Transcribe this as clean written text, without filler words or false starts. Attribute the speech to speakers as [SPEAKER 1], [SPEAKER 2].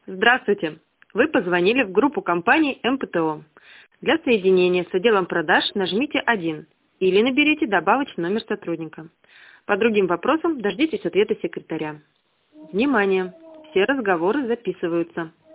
[SPEAKER 1] Здравствуйте! Вы позвонили в группу компаний МПТО. Для соединения с отделом продаж нажмите 1 или наберите добавочный номер сотрудника. По другим вопросам дождитесь ответа секретаря. Внимание! Все разговоры записываются.